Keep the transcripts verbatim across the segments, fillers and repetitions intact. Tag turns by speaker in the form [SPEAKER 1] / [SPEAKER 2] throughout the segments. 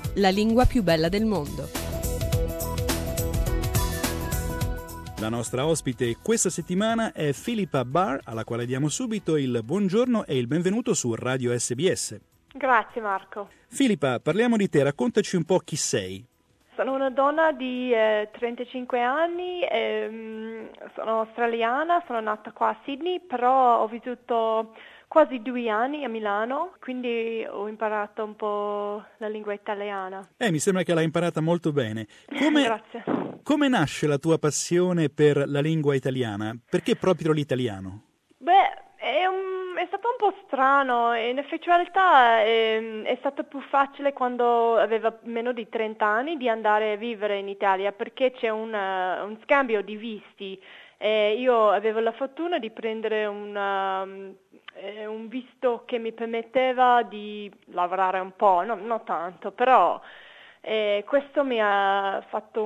[SPEAKER 1] la lingua più bella del mondo.
[SPEAKER 2] La nostra ospite questa settimana è Philippa Barr, alla quale diamo subito il buongiorno e il benvenuto su Radio S B S.
[SPEAKER 3] Grazie Marco.
[SPEAKER 2] Philippa, parliamo di te, raccontaci un po' chi sei.
[SPEAKER 3] Sono una donna di eh, trentacinque anni, ehm, sono australiana, sono nata qua a Sydney, però ho vissuto quasi due anni a Milano, quindi ho imparato un po' la lingua italiana.
[SPEAKER 2] Eh, mi sembra che l'hai imparata molto bene. Come,
[SPEAKER 3] Grazie.
[SPEAKER 2] Come nasce la tua passione per la lingua italiana? Perché proprio l'italiano?
[SPEAKER 3] Beh, è, un, è stato un po' strano, in effettualità è, è stato più facile quando avevo meno di trenta anni di andare a vivere in Italia, perché c'è una, un scambio di visti. Eh, io avevo la fortuna di prendere una, eh, un visto che mi permetteva di lavorare un po', no, non tanto, però eh, questo mi ha fatto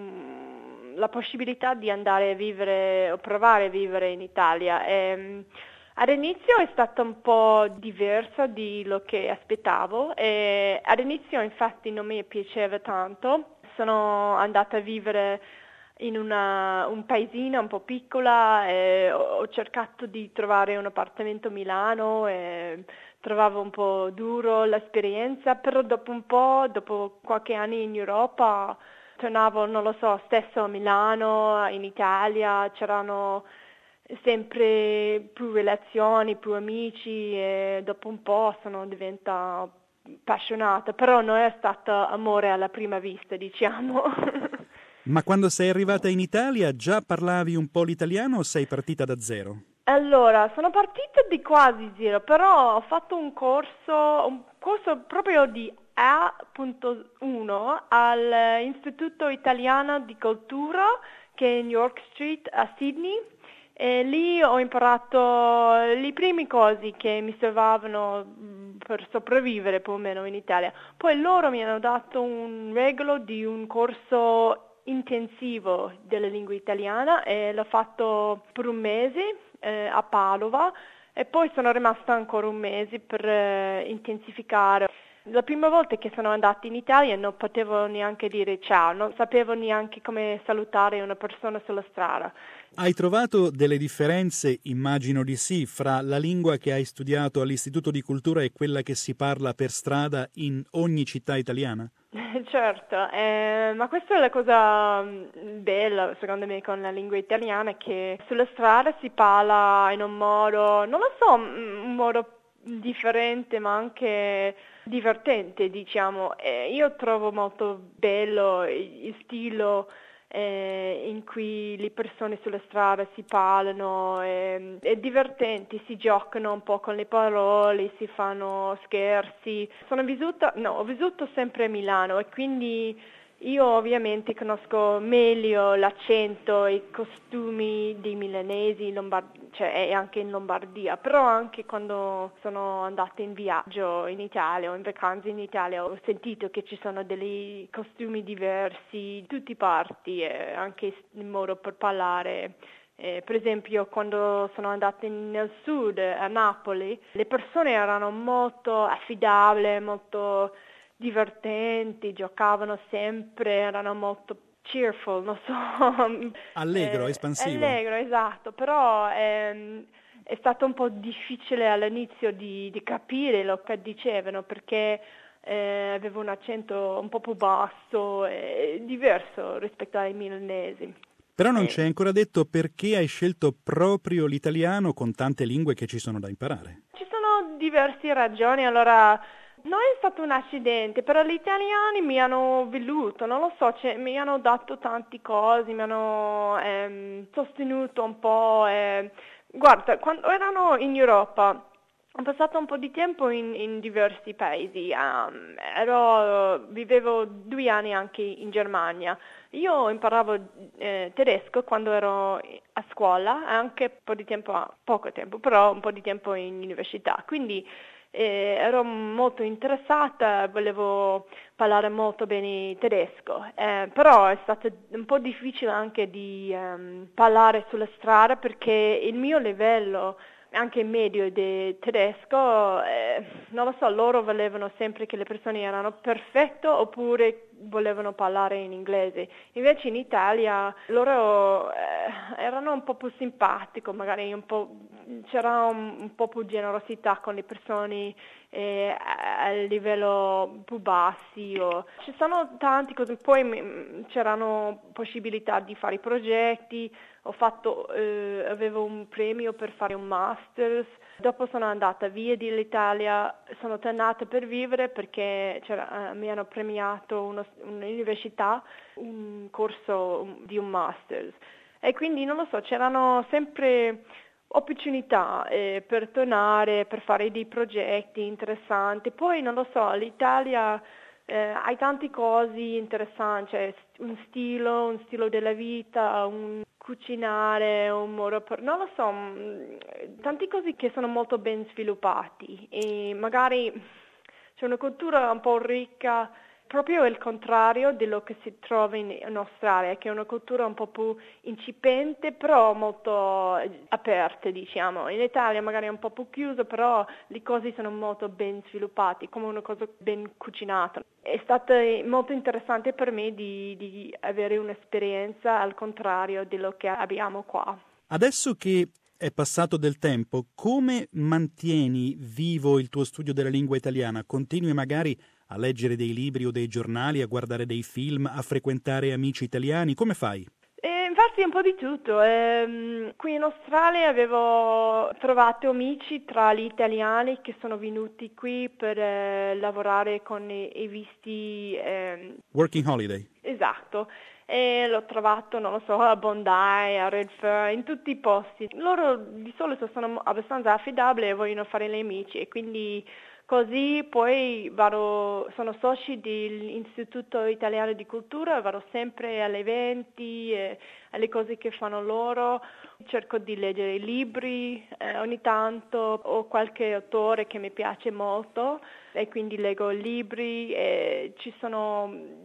[SPEAKER 3] un, la possibilità di andare a vivere o provare a vivere in Italia. E, all'inizio è stato un po' diverso di lo che aspettavo e all'inizio infatti non mi piaceva tanto. Sono andata a vivere in una, un paesino un po' piccola e ho, ho cercato di trovare un appartamento a Milano e trovavo un po' duro l'esperienza, però dopo un po', dopo qualche anno in Europa, tornavo, non lo so, stesso a Milano, in Italia, c'erano sempre più relazioni, più amici e dopo un po' sono diventata appassionata, però non è stato amore alla prima vista, diciamo.
[SPEAKER 2] Ma quando sei arrivata in Italia già parlavi un po' l'italiano o sei partita da zero?
[SPEAKER 3] Allora, sono partita di quasi zero, però ho fatto un corso, un corso proprio di A uno all'Istituto Italiano di Cultura che è in York Street a Sydney e lì ho imparato le prime cose che mi servivano per sopravvivere più o meno in Italia. Poi loro mi hanno dato un regolo di un corso intensivo della lingua italiana e l'ho fatto per un mese eh, a Padova e poi sono rimasta ancora un mese per eh, intensificare. La prima volta che sono andata in Italia non potevo neanche dire ciao, non sapevo neanche come salutare una persona sulla strada.
[SPEAKER 2] Hai trovato delle differenze, immagino di sì, fra la lingua che hai studiato all'Istituto di Cultura e quella che si parla per strada in ogni città italiana?
[SPEAKER 3] Certo, eh, ma questa è la cosa bella secondo me con la lingua italiana, che sulla strada si parla in un modo, non lo so, un modo differente ma anche divertente, diciamo. E io trovo molto bello il stile eh, in cui le persone sulla strada si parlano, eh, è divertente, si giocano un po' con le parole, si fanno scherzi. Sono vissuta, no, ho vissuto sempre a Milano e quindi io ovviamente conosco meglio l'accento e i costumi dei milanesi, Lombard- cioè e anche in Lombardia, però anche quando sono andata in viaggio in Italia o in vacanza in Italia ho sentito che ci sono dei costumi diversi in tutte parti, e anche il modo per parlare. Eh, per esempio quando sono andata in, nel sud, a Napoli, le persone erano molto affidabili, molto divertenti, giocavano sempre, erano molto cheerful, non so.
[SPEAKER 2] Allegro,
[SPEAKER 3] eh,
[SPEAKER 2] espansivo.
[SPEAKER 3] Allegro, esatto, però ehm, è stato un po' difficile all'inizio di, di capire lo che dicevano perché eh, avevo un accento un po' più basso e diverso rispetto ai milanesi.
[SPEAKER 2] Però non
[SPEAKER 3] Eh.
[SPEAKER 2] c'è ancora detto perché hai scelto proprio l'italiano con tante lingue che ci sono da imparare.
[SPEAKER 3] Ci sono diverse ragioni, allora non è stato un accidente, però gli italiani mi hanno voluto, non lo so, cioè, mi hanno dato tante cose, mi hanno ehm, sostenuto un po'. Eh. Guarda, quando erano in Europa, ho passato un po' di tempo in, in diversi paesi, um, ero, vivevo due anni anche in Germania. Io imparavo eh, tedesco quando ero a scuola, anche un po' di tempo, poco tempo, però un po' di tempo in università, quindi eh, ero molto interessata, volevo parlare molto bene tedesco, eh, però è stato un po' difficile anche di um, parlare sulla strada perché il mio livello anche medio di tedesco, eh, non lo so, loro volevano sempre che le persone erano perfette oppure volevano parlare in inglese. Invece in Italia loro eh, erano un po' più simpatico, magari un po', c'era un, un po' più generosità con le persone eh, a, a livello più bassi. O... Ci sono tante cose, poi m- c'erano possibilità di fare progetti, ho fatto, eh, avevo un premio per fare un master's, dopo sono andata via dall'Italia, sono tornata per vivere perché c'era, eh, mi hanno premiato uno, un'università, un corso di un master's e quindi non lo so, c'erano sempre opportunità eh, per tornare, per fare dei progetti interessanti. Poi non lo so, l'Italia eh, ha tante cose interessanti, cioè un stile, un stile della vita, un cucinare, un modo per, non lo so, mh, tante cose che sono molto ben sviluppati e magari c'è una cultura un po' ricca, proprio il contrario di quello che si trova in, in Australia, che è una cultura un po' più incipiente, però molto aperta, diciamo. In Italia magari è un po' più chiuso, però le cose sono molto ben sviluppate, come una cosa ben cucinata. È stato molto interessante per me di, di avere un'esperienza al contrario di quello che abbiamo qua.
[SPEAKER 2] Adesso che è passato del tempo, come mantieni vivo il tuo studio della lingua italiana? Continui magari a leggere dei libri o dei giornali, a guardare dei film, a frequentare amici italiani? Come fai?
[SPEAKER 3] Eh, infatti un po' di tutto. Eh, qui in Australia avevo trovato amici tra gli italiani che sono venuti qui per eh, lavorare con i, i visti... Eh,
[SPEAKER 2] Working holiday.
[SPEAKER 3] Esatto. E l'ho trovato, non lo so, a Bondi, a Redfern, in tutti i posti. Loro di solito sono abbastanza affidabili e vogliono fare gli amici e quindi così poi vado, sono soci dell'Istituto Italiano di Cultura, vado sempre agli eventi, eh, alle cose che fanno loro, cerco di leggere libri eh, ogni tanto, ho qualche autore che mi piace molto e quindi leggo libri e ci sono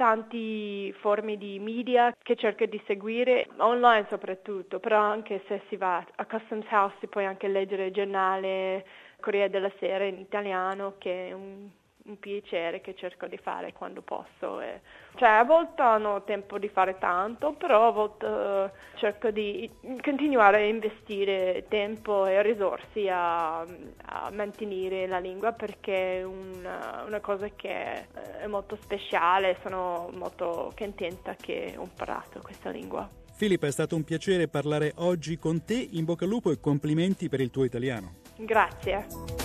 [SPEAKER 3] tanti forme di media che cerco di seguire, online soprattutto, però anche se si va a Customs House si può anche leggere il giornale Corriere della Sera in italiano, che è un, un piacere che cerco di fare quando posso. E, cioè a volte non ho tempo di fare tanto, però a volte uh, cerco di continuare a investire tempo e risorse a, a mantenere la lingua perché è una, una cosa che è molto speciale, sono molto contenta che ho imparato questa lingua.
[SPEAKER 2] Filippa, è stato un piacere parlare oggi con te, in bocca al lupo e complimenti per il tuo italiano.
[SPEAKER 3] Grazie.